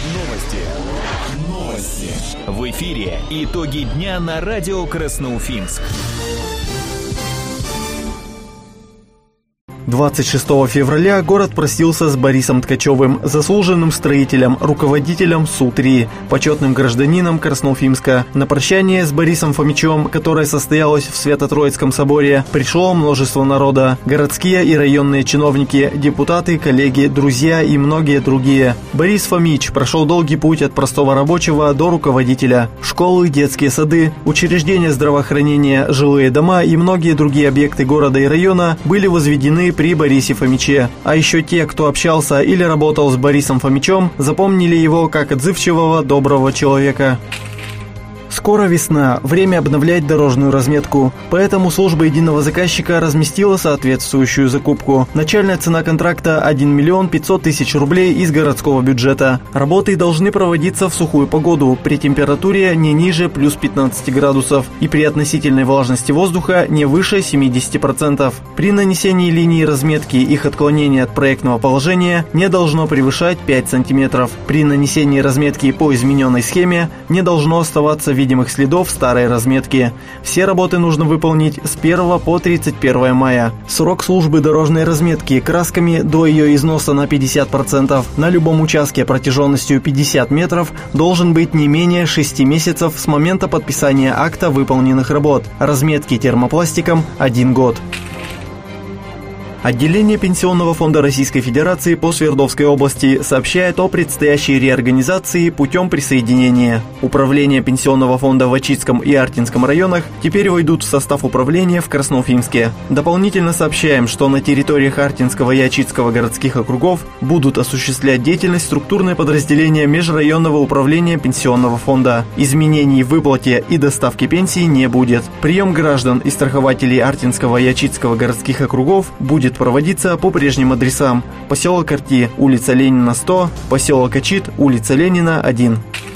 Новости. В эфире итоги дня на радио Красноуфимск. 26 февраля город простился с Борисом Ткачевым, заслуженным строителем, руководителем Су-3, почетным гражданином Красноуфимска. На прощание с Борисом Фомичем, которое состоялось в Свято-Троицком соборе, пришло множество народа. Городские и районные чиновники, депутаты, коллеги, друзья и многие другие. Борис Фомич прошел долгий путь от простого рабочего до руководителя. Школы, детские сады, учреждения здравоохранения, жилые дома и многие другие объекты города и района были возведены при Борисе Фомиче. А еще те, кто общался или работал с Борисом Фомичем, запомнили его как отзывчивого, доброго человека. Скоро весна, время обновлять дорожную разметку, поэтому служба единого заказчика разместила соответствующую закупку. Начальная цена контракта 1 миллион 500 тысяч рублей из городского бюджета. Работы должны проводиться в сухую погоду, при температуре не ниже плюс 15 градусов и при относительной влажности воздуха не выше 70%. При нанесении линии разметки их отклонение от проектного положения не должно превышать 5 см. При нанесении разметки по измененной схеме не должно оставаться видимых следов старой разметки. Все работы нужно выполнить с 1 по 31 мая. Срок службы дорожной разметки красками до ее износа на 50% на любом участке протяженностью 50 метров должен быть не менее 6 месяцев с момента подписания акта выполненных работ. Разметки термопластиком 1 год. Отделение Пенсионного фонда Российской Федерации по Свердловской области сообщает о предстоящей реорганизации путем присоединения. Управления Пенсионного фонда в Ачитском и Артинском районах теперь войдут в состав управления в Красноуфимске. Дополнительно сообщаем, что на территориях Артинского и Ачитского городских округов будут осуществлять деятельность структурные подразделения Межрайонного управления Пенсионного фонда. Изменений в выплате и доставке пенсий не будет. Прием граждан и страхователей Артинского и Ачитского городских округов будет проводиться по прежним адресам: поселок Арти, улица Ленина 100, поселок Ачит, улица Ленина 1.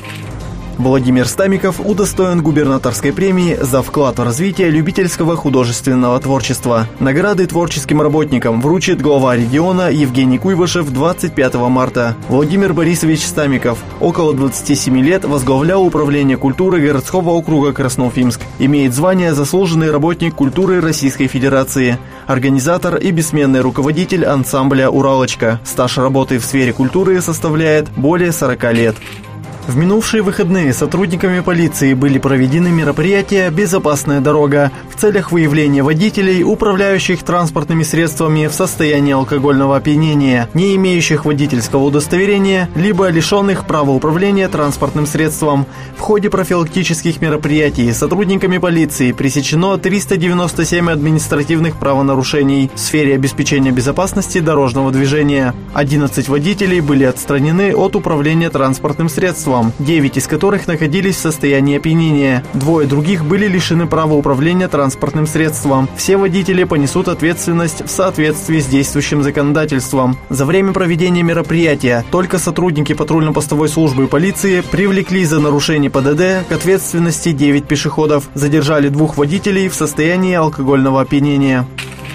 Владимир Стамиков удостоен губернаторской премии за вклад в развитие любительского художественного творчества. Награды творческим работникам вручит глава региона Евгений Куйбышев 25 марта. Владимир Борисович Стамиков около 27 лет возглавлял управление культуры городского округа Красноуфимск. Имеет звание заслуженный работник культуры Российской Федерации, организатор и бессменный руководитель ансамбля «Уралочка». Стаж работы в сфере культуры составляет более 40 лет. В минувшие выходные сотрудниками полиции были проведены мероприятия «Безопасная дорога» в целях выявления водителей, управляющих транспортными средствами в состоянии алкогольного опьянения, не имеющих водительского удостоверения, либо лишенных права управления транспортным средством. В ходе профилактических мероприятий сотрудниками полиции пресечено 397 административных правонарушений в сфере обеспечения безопасности дорожного движения. 11 водителей были отстранены от управления транспортным средством, 9 из которых находились в состоянии опьянения. 2 других были лишены права управления транспортным средством. Все водители понесут ответственность в соответствии с действующим законодательством. За время проведения мероприятия только сотрудники патрульно-постовой службы полиции привлекли за нарушение ПДД к ответственности 9 пешеходов, задержали 2 водителей в состоянии алкогольного опьянения.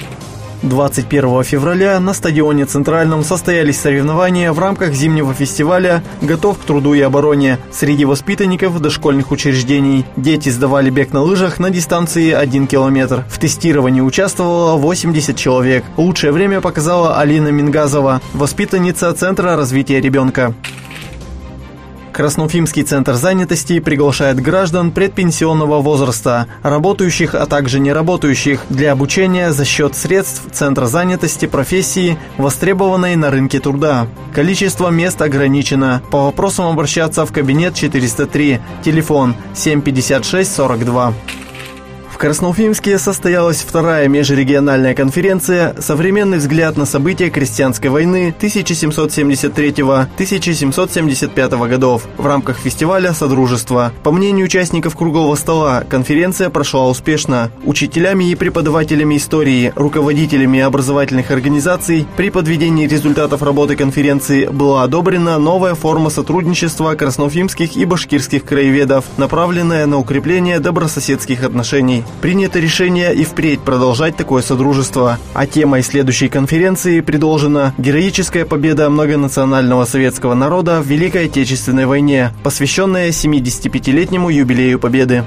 21 февраля на стадионе Центральном состоялись соревнования в рамках зимнего фестиваля «Готов к труду и обороне» среди воспитанников дошкольных учреждений. Дети сдавали бег на лыжах на дистанции 1 километр. В тестировании участвовало 80 человек. Лучшее время показала Алина Мингазова, воспитанница Центра развития ребенка. Красноуфимский центр занятости приглашает граждан предпенсионного возраста, работающих, а также неработающих, для обучения за счет средств Центра занятости профессии, востребованной на рынке труда. Количество мест ограничено. По вопросам обращаться в кабинет 403, телефон 756 42. В Красноуфимске состоялась вторая межрегиональная конференция «Современный взгляд на события крестьянской войны 1773-1775 годов» в рамках фестиваля «Содружество». По мнению участников круглого стола, конференция прошла успешно. Учителями и преподавателями истории, руководителями образовательных организаций при подведении результатов работы конференции была одобрена новая форма сотрудничества красноуфимских и башкирских краеведов, направленная на укрепление добрососедских отношений. Принято решение и впредь продолжать такое содружество, а темой следующей конференции предложена «Героическая победа многонационального советского народа в Великой Отечественной войне», посвященная 75-летнему юбилею Победы.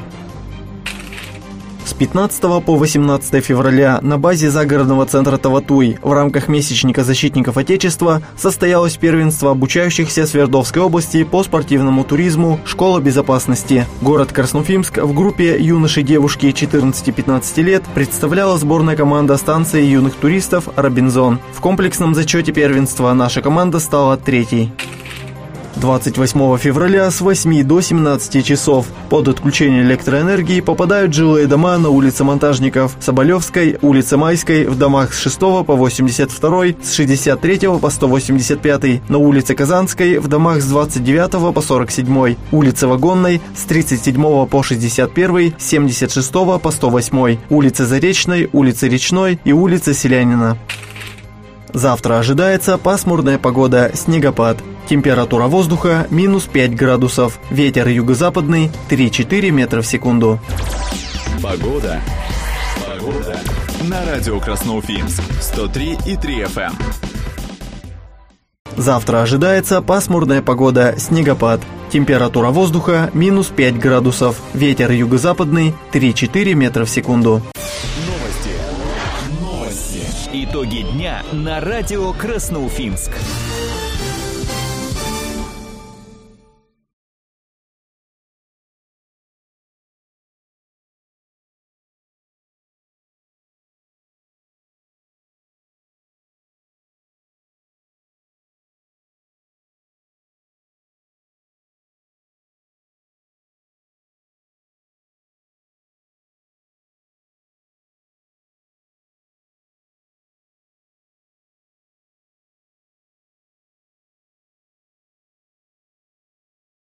С 15 по 18 февраля на базе загородного центра Таватуй в рамках месячника защитников Отечества состоялось первенство обучающихся Свердловской области по спортивному туризму «Школа безопасности». Город Красноуфимск в группе юноши-девушки 14-15 лет представляла сборная команда станции юных туристов «Робинзон». В комплексном зачете первенства наша команда стала третьей. 28 февраля с 8 до 17 часов под отключение электроэнергии попадают жилые дома на улице Монтажников, Соболевской, улице Майской, в домах с 6 по 82, с 63 по 185, на улице Казанской, в домах с 29 по 47, улице Вагонной, с 37 по 61, с 76 по 108, улице Заречной, улице Речной и улице Селянина. Завтра ожидается пасмурная погода, снегопад. Температура воздуха минус 5 градусов. Ветер юго-западный 3-4 метра в секунду. Погода. На радио Красноуфимск 103,3 FM. Завтра ожидается пасмурная погода, снегопад. Температура воздуха минус 5 градусов. Ветер юго-западный 3-4 метра в секунду. Новости. Итоги дня на радио Красноуфимск.